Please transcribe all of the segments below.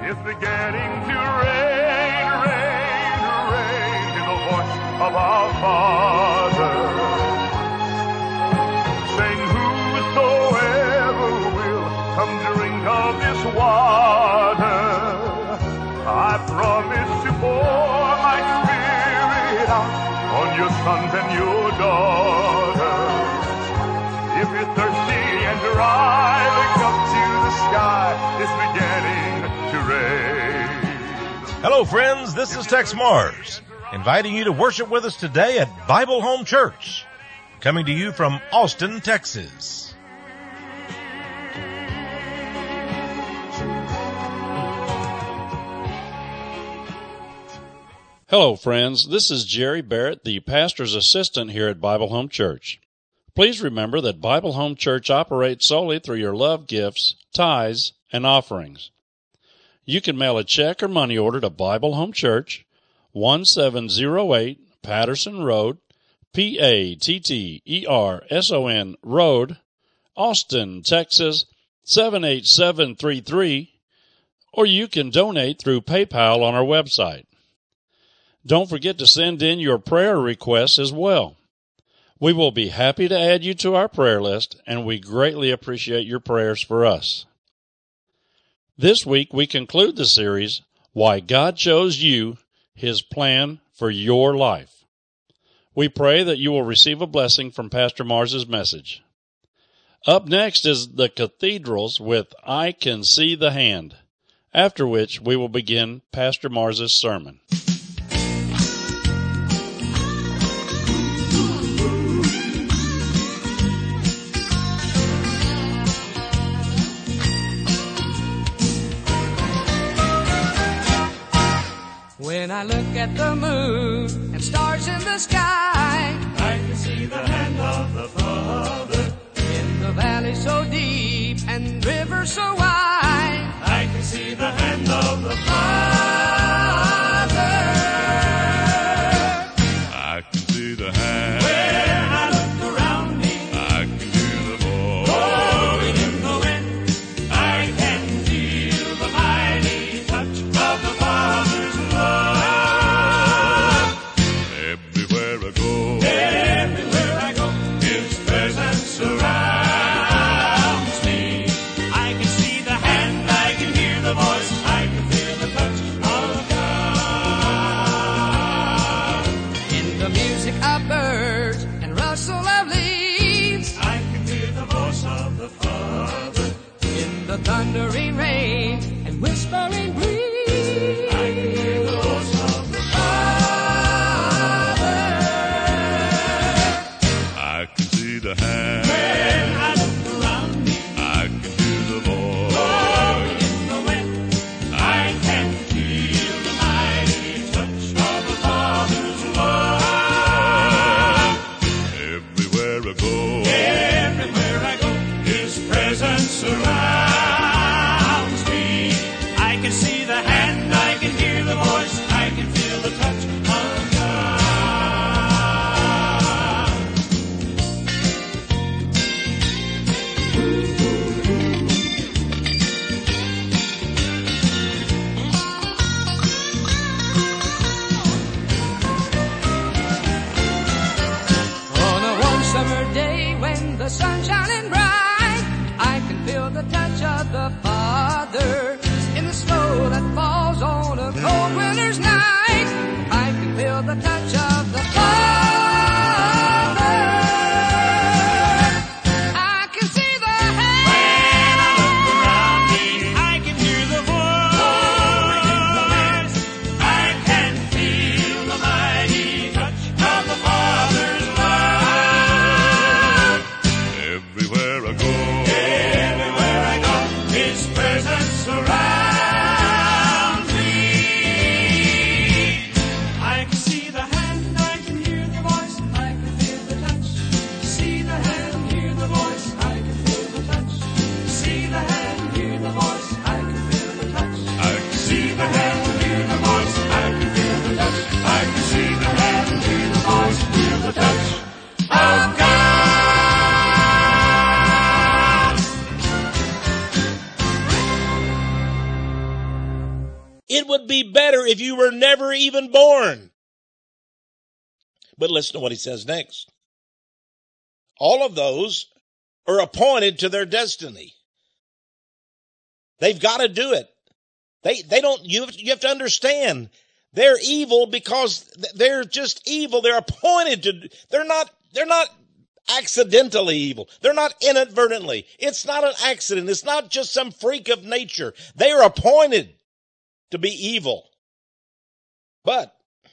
It's beginning to rain, rain, rain. Hear the voice of our Father saying, whosoever will come drink of this water, I promise to pour my Spirit out on your sons and your daughters. If you're thirsty and dry, look up to the sky. It's beginning to rain. Hello, friends. This is Tex Mars, inviting you to worship with us today at Bible Home Church, coming to you from Austin, Texas. Hello, friends. This is Jerry Barrett, the pastor's assistant here at Bible Home Church. Please remember that Bible Home Church operates solely through your love gifts, tithes, and offerings. You can mail a check or money order to Bible Home Church, 1708 Patterson Road, Patterson Road, Austin, Texas, 78733, or you can donate through PayPal on our website. Don't forget to send in your prayer requests as well. We will be happy to add you to our prayer list, and we greatly appreciate your prayers for us. This week, we conclude the series, Why God Chose You, His Plan for Your Life. We pray that you will receive a blessing from Pastor Mars's message. Up next is the Cathedrals with I Can See the Hand, after which we will begin Pastor Mars's sermon. When I look at the moon and stars in the sky, I can see the hand of the Father. In the valley so deep and river so wide, I can see the hand of the Father. I can see the hand. When I look around me, I can hear the voice. Blowing in the wind, I can feel the mighty touch of the Father's love. Everywhere I go, His presence surrounds me. I can see the hand. It would be better if you were never even born. But listen to what he says next. All of those are appointed to their destiny. They've got to do it. They don't, you have to understand, they're evil because they're just evil. They're appointed to, they're not accidentally evil. They're not inadvertently. It's not an accident. It's not just some freak of nature. They are appointed to be evil. But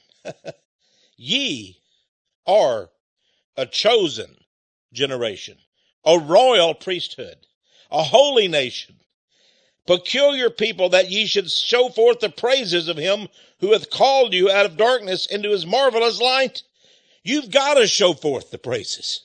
ye are a chosen generation, a royal priesthood, a holy nation, peculiar people, that ye should show forth the praises of him who hath called you out of darkness into his marvelous light. You've got to show forth the praises.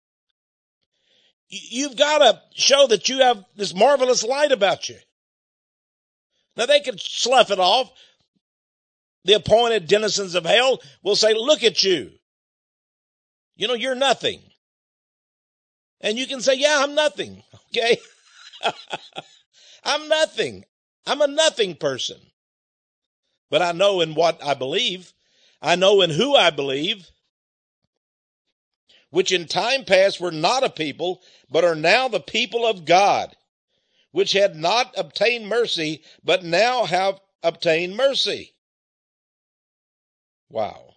You've got to show that you have this marvelous light about you. Now they could slough it off. The appointed denizens of hell will say, look at you. You know, you're nothing. And you can say, yeah, I'm nothing. Okay. I'm nothing. I'm a nothing person. But I know in what I believe. I know in who I believe, which in time past were not a people, but are now the people of God, which had not obtained mercy, but now have obtained mercy. Wow.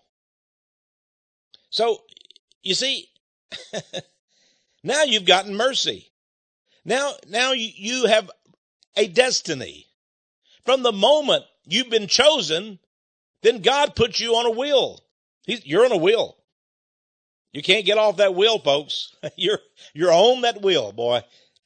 So, you see, now you've gotten mercy. Now you have a destiny. From the moment you've been chosen, then God puts you on a wheel. You're on a wheel. You can't get off that wheel, folks. You're on that wheel, boy.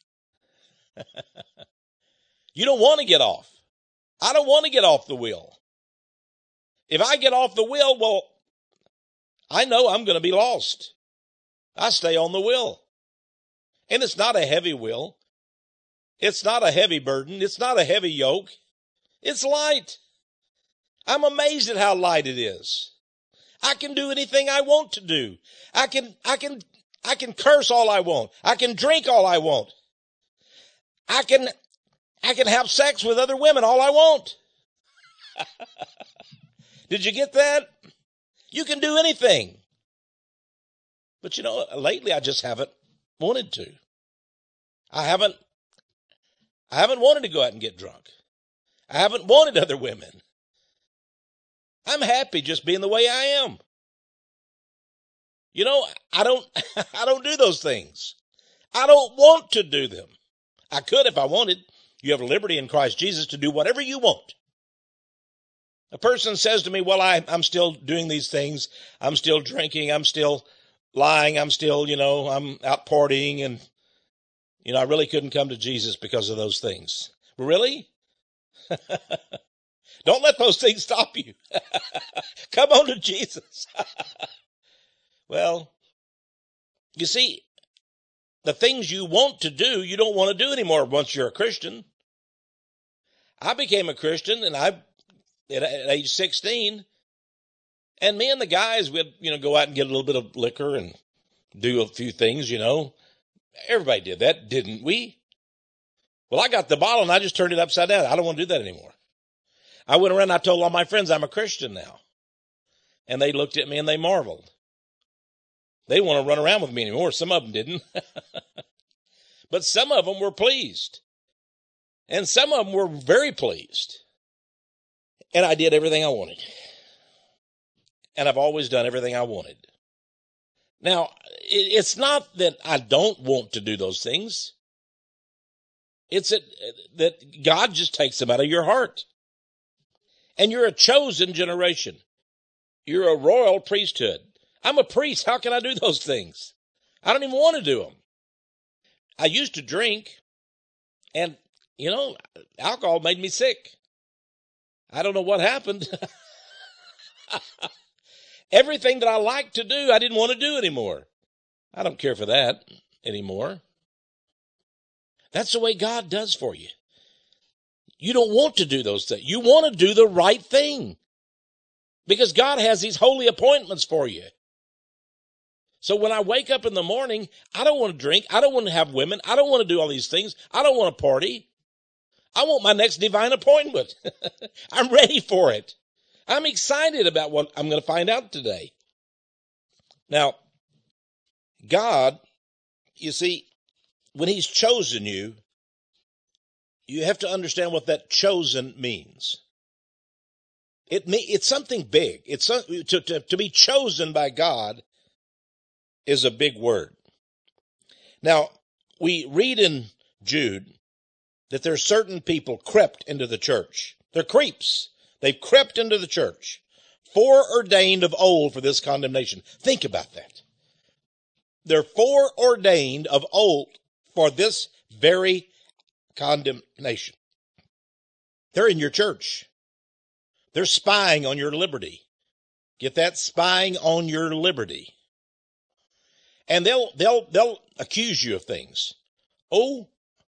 You don't want to get off. I don't want to get off the wheel. If I get off the wheel, well, I know I'm going to be lost. I stay on the wheel. And it's not a heavy wheel. It's not a heavy burden. It's not a heavy yoke. It's light. I'm amazed at how light it is. I can do anything I want to do. I can curse all I want. I can drink all I want. I can have sex with other women all I want. Did you get that? You can do anything. But you know, lately I just haven't wanted to. I haven't wanted to go out and get drunk. I haven't wanted other women. I'm happy just being the way I am. You know, I don't do those things. I don't want to do them. I could if I wanted. You have liberty in Christ Jesus to do whatever you want. A person says to me, well, I'm still doing these things. I'm still drinking. I'm still lying. I'm still, I'm out partying. And, I really couldn't come to Jesus because of those things. Really? Don't let those things stop you. Come on to Jesus. Well, you see, the things you want to do, you don't want to do anymore once you're a Christian. I became a Christian at age 16, and me and the guys would, go out and get a little bit of liquor and do a few things, Everybody did that, didn't we? Well, I got the bottle and I just turned it upside down. I don't want to do that anymore. I went around and I told all my friends I'm a Christian now. And they looked at me and they marveled. They didn't want to run around with me anymore. Some of them didn't. But some of them were pleased. And some of them were very pleased. And I did everything I wanted. And I've always done everything I wanted. Now, it's not that I don't want to do those things. It's that God just takes them out of your heart. And you're a chosen generation. You're a royal priesthood. I'm a priest. How can I do those things? I don't even want to do them. I used to drink, and, alcohol made me sick. I don't know what happened. Everything that I liked to do, I didn't want to do anymore. I don't care for that anymore. That's the way God does for you. You don't want to do those things. You want to do the right thing. Because God has these holy appointments for you. So when I wake up in the morning, I don't want to drink. I don't want to have women. I don't want to do all these things. I don't want to party. I want my next divine appointment. I'm ready for it. I'm excited about what I'm going to find out today. Now, God, you see, when he's chosen you, you have to understand what that chosen means. It's something big. It's to be chosen by God is a big word. Now, we read in Jude that there are certain people crept into the church. They're creeps. They've crept into the church, foreordained of old for this condemnation. Think about that. They're foreordained of old for this very condemnation. They're in your church. They're spying on your liberty. Get that? Spying on your liberty. And they'll accuse you of things. Oh,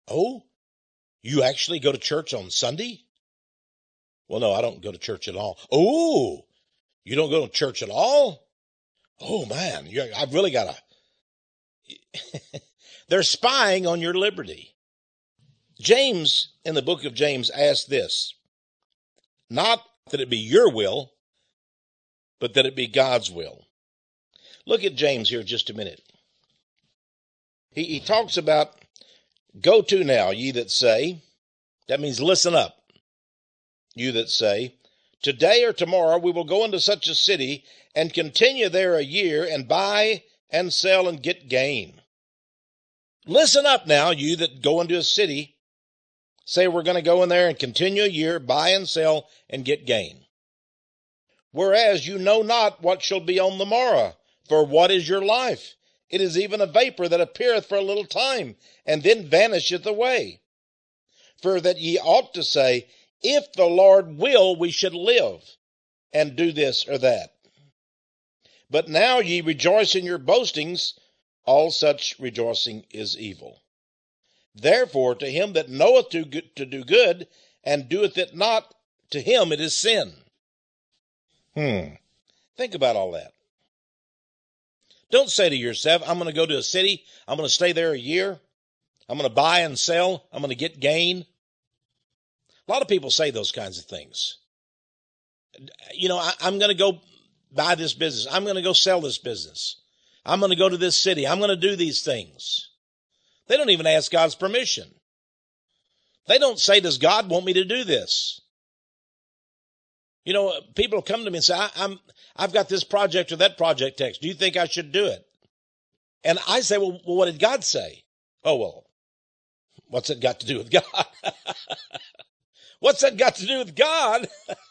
you actually go to church on Sunday? Well, no, I don't go to church at all. Oh, you don't go to church at all? Oh man, I've really got to. They're spying on your liberty. James, in the book of James, asked this, not that it be your will, but that it be God's will. Look at James here just a minute. He talks about, go to now, ye that say, that means listen up, you that say, today or tomorrow we will go into such a city and continue there a year and buy and sell and get gain. Listen up now, you that go into a city, say we're going to go in there and continue a year, buy and sell, and get gain. Whereas you know not what shall be on the morrow, for what is your life? It is even a vapor that appeareth for a little time, and then vanisheth away. For that ye ought to say, if the Lord will, we should live, and do this or that. But now ye rejoice in your boastings, all such rejoicing is evil. Therefore, to him that knoweth to do good, and doeth it not, to him it is sin. Think about all that. Don't say to yourself, I'm going to go to a city, I'm going to stay there a year, I'm going to buy and sell, I'm going to get gain. A lot of people say those kinds of things. You know, I'm going to go buy this business, I'm going to go sell this business, I'm going to go to this city, I'm going to do these things. They don't even ask God's permission. They don't say, does God want me to do this? You know, people come to me and say, I've got this project or that project text. Do you think I should do it? And I say, well, what did God say? Oh, well, what's it got to do with God? What's that got to do with God?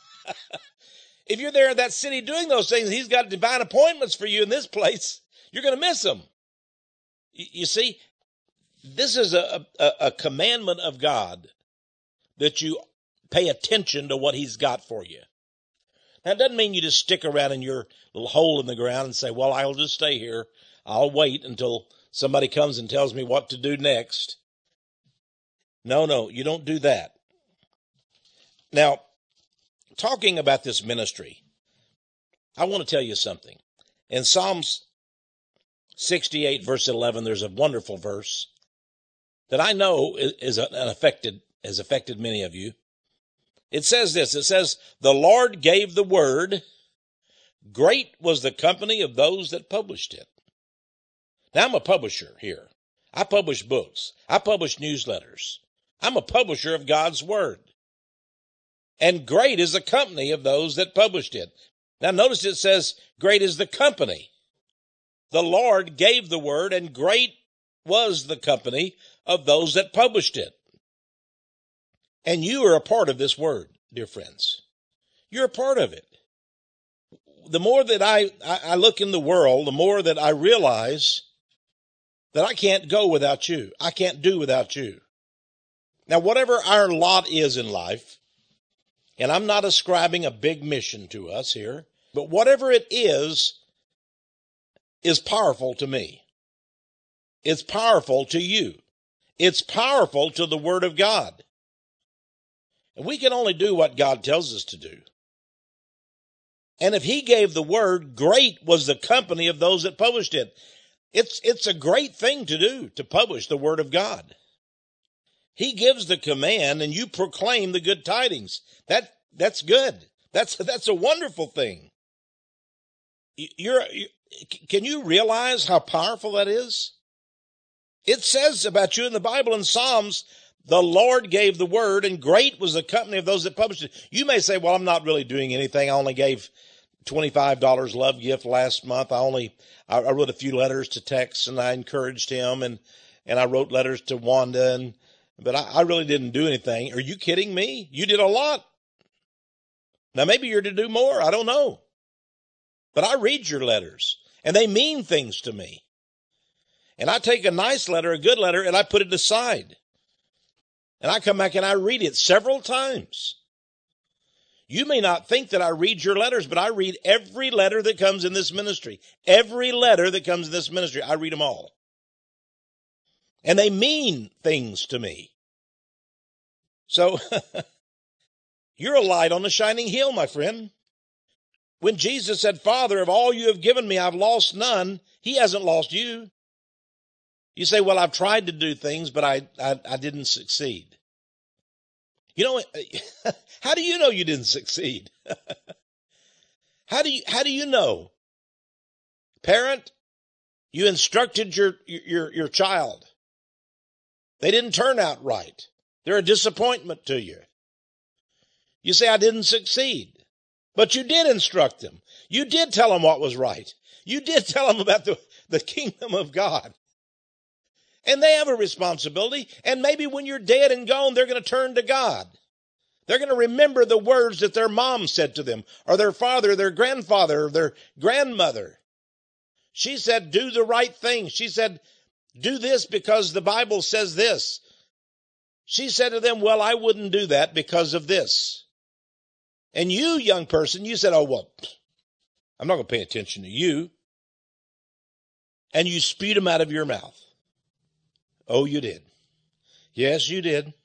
If you're there in that city doing those things, he's got divine appointments for you in this place. You're going to miss them. You see, this is a commandment of God that you pay attention to what he's got for you. Now, it doesn't mean you just stick around in your little hole in the ground and say, well, I'll just stay here. I'll wait until somebody comes and tells me what to do next. No, you don't do that. Now, talking about this ministry, I want to tell you something. In Psalms 68, verse 11, there's a wonderful verse that I know has affected many of you. It says this, it says, the Lord gave the word, great was the company of those that published it. Now, I'm a publisher here. I publish books. I publish newsletters. I'm a publisher of God's word. And great is the company of those that published it. Now, notice it says, great is the company. The Lord gave the word, and great was the company of those that published it. And you are a part of this word, dear friends. You're a part of it. The more that I look in the world, the more that I realize that I can't go without you. I can't do without you. Now, whatever our lot is in life, and I'm not ascribing a big mission to us here, but whatever it is powerful to me. It's powerful to you. It's powerful to the Word of God. And we can only do what God tells us to do. And if he gave the word, great was the company of those that published it. It's a great thing to do, to publish the Word of God. He gives the command and you proclaim the good tidings. That's good. That's a wonderful thing. Can you realize how powerful that is? It says about you in the Bible in Psalms, the Lord gave the word and great was the company of those that published it. You may say, well, I'm not really doing anything. I only gave $25 love gift last month. I wrote a few letters to Tex and I encouraged him and I wrote letters to Wanda but I really didn't do anything. Are you kidding me? You did a lot. Now maybe you're to do more. I don't know. But I read your letters and they mean things to me. And I take a nice letter, a good letter, and I put it aside. And I come back and I read it several times. You may not think that I read your letters, but I read every letter that comes in this ministry. Every letter that comes in this ministry, I read them all. And they mean things to me. So, you're a light on a shining hill, my friend. When Jesus said, Father, of all you have given me, I've lost none, he hasn't lost you. You say, well, I've tried to do things, but I didn't succeed. You know, how do you know you didn't succeed? How do you know? Parent, you instructed your child. They didn't turn out right. They're a disappointment to you. You say, I didn't succeed. But you did instruct them. You did tell them what was right. You did tell them about the kingdom of God. And they have a responsibility. And maybe when you're dead and gone, they're going to turn to God. They're going to remember the words that their mom said to them, or their father, their grandfather, or their grandmother. She said, do the right thing. She said, do this because the Bible says this. She said to them, well, I wouldn't do that because of this. And you, young person, you said, oh, well, I'm not going to pay attention to you. And you spewed them out of your mouth. Oh, you did. Yes, you did.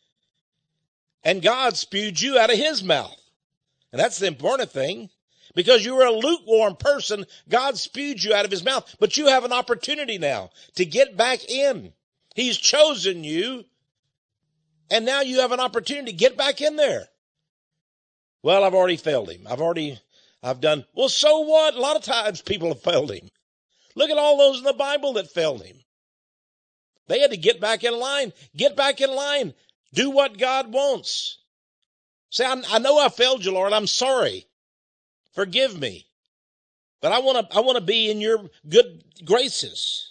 And God spewed you out of his mouth. And that's the important thing. Because you were a lukewarm person, God spewed you out of his mouth. But you have an opportunity now to get back in. He's chosen you. And now you have an opportunity to get back in there. Well, I've already failed him. I've done. Well, so what? A lot of times people have failed him. Look at all those in the Bible that failed him. They had to get back in line. Get back in line. Do what God wants. Say, I know I failed you, Lord. I'm sorry. Forgive me. But I want to be in your good graces.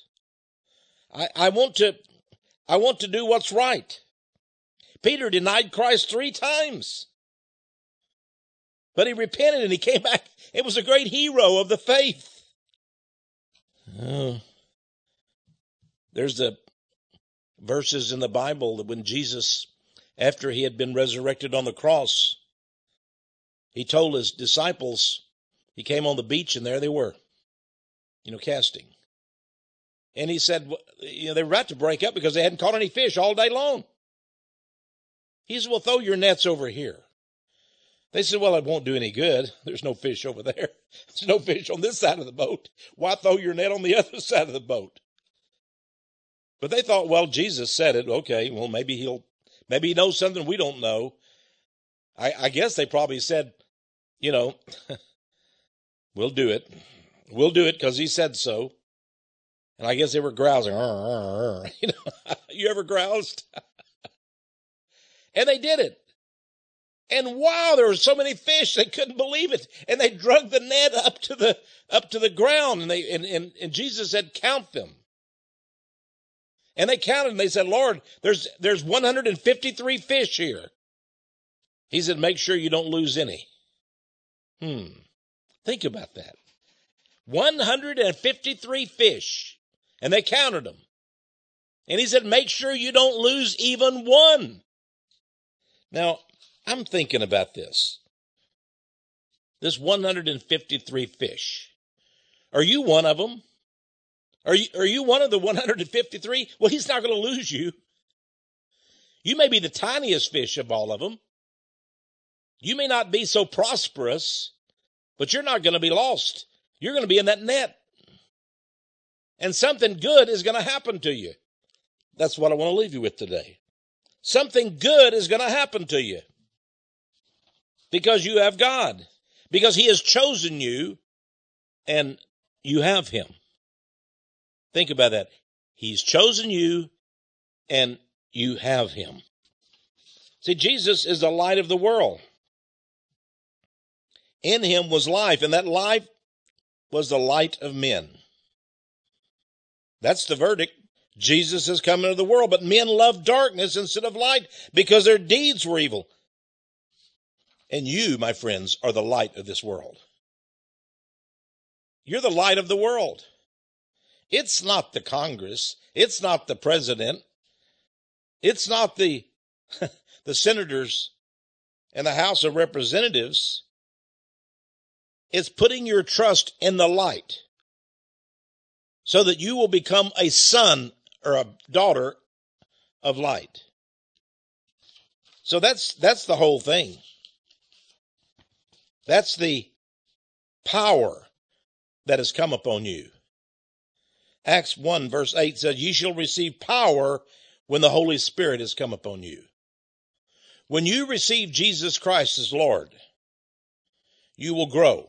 I want to do what's right. Peter denied Christ 3 times. But he repented and he came back. It was a great hero of the faith. There's the verses in the Bible that when Jesus, after he had been resurrected on the cross, he told his disciples, he came on the beach and there they were, casting. And he said, they were about to break up because they hadn't caught any fish all day long. He said, well, throw your nets over here. They said, well, it won't do any good. There's no fish over there. There's no fish on this side of the boat. Why throw your net on the other side of the boat? But they thought, well, Jesus said it. Okay, well, maybe he knows something we don't know. I guess they probably said, we'll do it. We'll do it because he said so. And I guess they were grousing. You ever groused? And they did it. And wow, there were so many fish, they couldn't believe it. And they drug the net up to the ground. And Jesus said, count them. And they counted and they said, Lord, there's 153 fish here. He said, make sure you don't lose any. Think about that. 153 fish. And they counted them. And he said, make sure you don't lose even one. Now, I'm thinking about this. This 153 fish. Are you one of them? Are you one of the 153? Well, he's not going to lose you. You may be the tiniest fish of all of them. You may not be so prosperous, but you're not going to be lost. You're going to be in that net. And something good is going to happen to you. That's what I want to leave you with today. something good is going to happen to you because you have God, because he has chosen you and you have him. Think about that. He's chosen you and you have him. See, Jesus is the light of the world. In him was life, and that life was the light of men. That's the verdict. Jesus has come into the world, but men love darkness instead of light because their deeds were evil. And you, my friends, are the light of this world. You're the light of the world. It's not the Congress. It's not the president. It's not the senators and the House of Representatives. It's putting your trust in the light so that you will become a son or a daughter of light. So that's the whole thing. That's the power that has come upon you. Acts 1 verse 8 says, ye shall receive power when the Holy Spirit has come upon you. When you receive Jesus Christ as Lord, you will grow.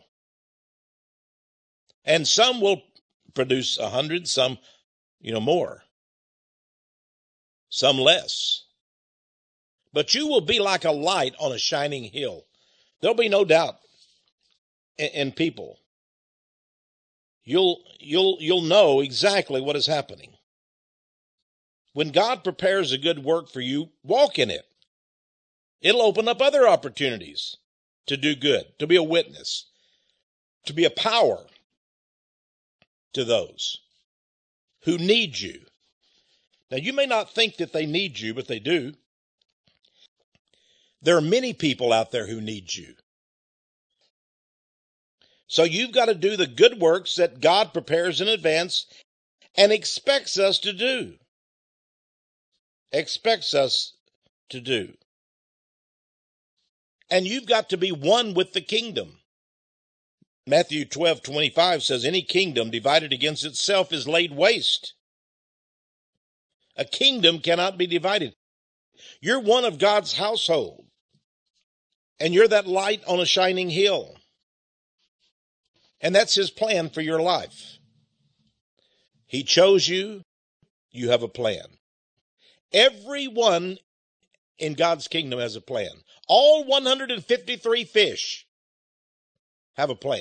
And some will produce 100, some, more. Some less. But you will be like a light on a shining hill. There'll be no doubt in people. You'll know exactly what is happening. When God prepares a good work for you, walk in it. It'll open up other opportunities to do good, to be a witness, to be a power to those who need you. Now, you may not think that they need you, but they do. There are many people out there who need you. So you've got to do the good works that God prepares in advance and expects us to do. Expects us to do. And you've got to be one with the kingdom. Matthew 12:25 says, any kingdom divided against itself is laid waste. A kingdom cannot be divided. You're one of God's household. And you're that light on a shining hill. And that's his plan for your life. He chose you. You have a plan. Everyone in God's kingdom has a plan. All 153 fish have a plan.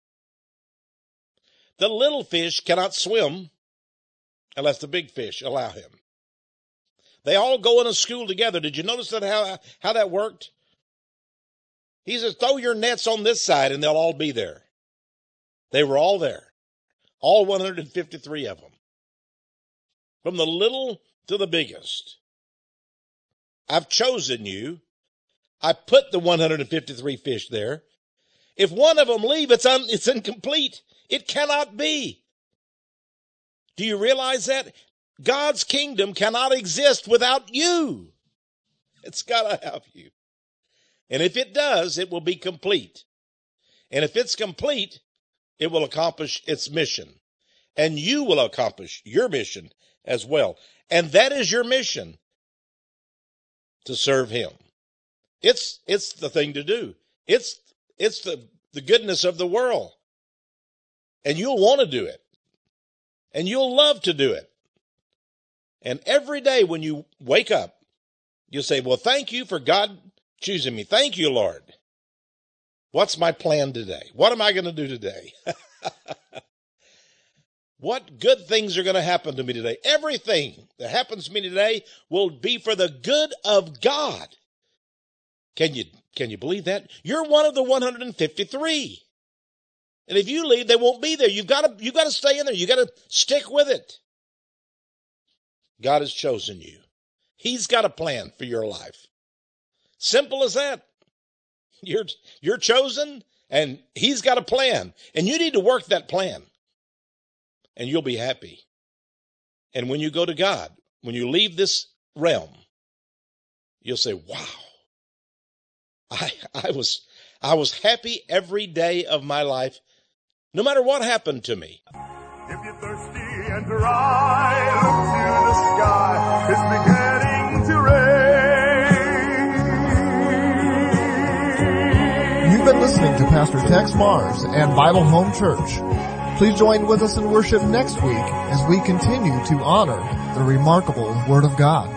The little fish cannot swim unless the big fish allow him. They all go in a school together. Did you notice that how that worked? He says, throw your nets on this side and they'll all be there. They were all there. All 153 of them. From the little to the biggest. I've chosen you. I put the 153 fish there. If one of them leave, it's incomplete. It cannot be. Do you realize that? God's kingdom cannot exist without you. It's got to have you. And if it does, it will be complete. And if it's complete, it will accomplish its mission. And you will accomplish your mission as well. And that is your mission, to serve him. It's the thing to do. It's the goodness of the world. And you'll want to do it. And you'll love to do it. And every day when you wake up, you'll say, well, thank you for God choosing me. Thank you, Lord. What's my plan today? What am I going to do today? What good things are going to happen to me today? Everything that happens to me today will be for the good of God. Can you believe that? You're one of the 153. And if you leave, they won't be there. You've got to stay in there. You've got to stick with it. God has chosen you. He's got a plan for your life. Simple as that. You're chosen and he's got a plan. And you need to work that plan. And you'll be happy. And when you go to God, when you leave this realm, you'll say, wow, I was happy every day of my life, no matter what happened to me. If you're thirsty and dry, look to the sky. It's beginning to rain. listening to Pastor Tex Mars and Bible Home Church. Please join with us in worship next week as we continue to honor the remarkable Word of God.